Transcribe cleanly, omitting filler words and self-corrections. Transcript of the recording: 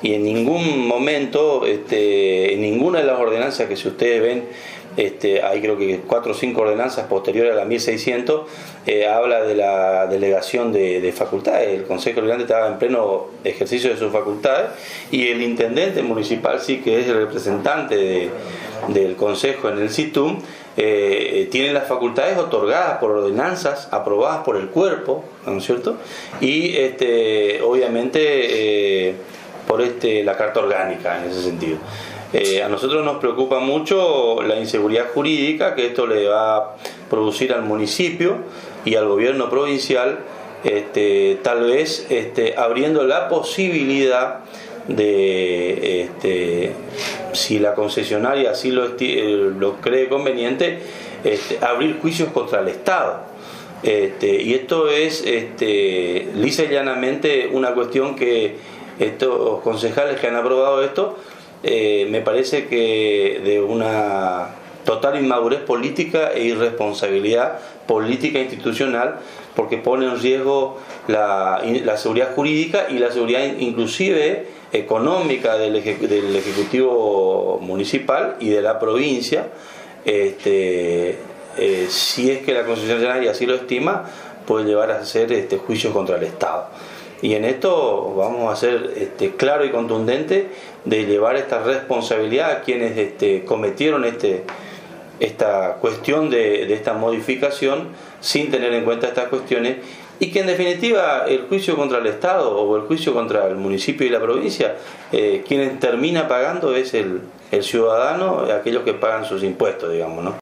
y en ningún momento, en ninguna de las ordenanzas que si ustedes ven, hay creo que 4 o 5 ordenanzas posteriores a la 1600, habla de la delegación de facultades. El Consejo Deliberante estaba en pleno ejercicio de sus facultades y el intendente municipal, sí, que es el representante del Consejo en el CITUM, tiene las facultades otorgadas por ordenanzas aprobadas por el cuerpo, ¿no es cierto? Y obviamente por la Carta Orgánica en ese sentido. A nosotros nos preocupa mucho la inseguridad jurídica que esto le va a producir al municipio y al gobierno provincial, tal vez abriendo la posibilidad de, si la concesionaria así lo cree conveniente, abrir juicios contra el Estado. Y esto es lisa y llanamente una cuestión que estos concejales que han aprobado esto, me parece que de una total inmadurez política e irresponsabilidad política institucional, porque pone en riesgo la seguridad jurídica y la seguridad inclusive económica del Ejecutivo Municipal y de la provincia, si es que la concesionaria así lo estima, puede llevar a hacer juicios contra el Estado. Y en esto vamos a ser claro y contundente de llevar esta responsabilidad a quienes cometieron esta cuestión de esta modificación sin tener en cuenta estas cuestiones, y que en definitiva el juicio contra el Estado o el juicio contra el municipio y la provincia, quien termina pagando es el ciudadano, aquellos que pagan sus impuestos, digamos, ¿no?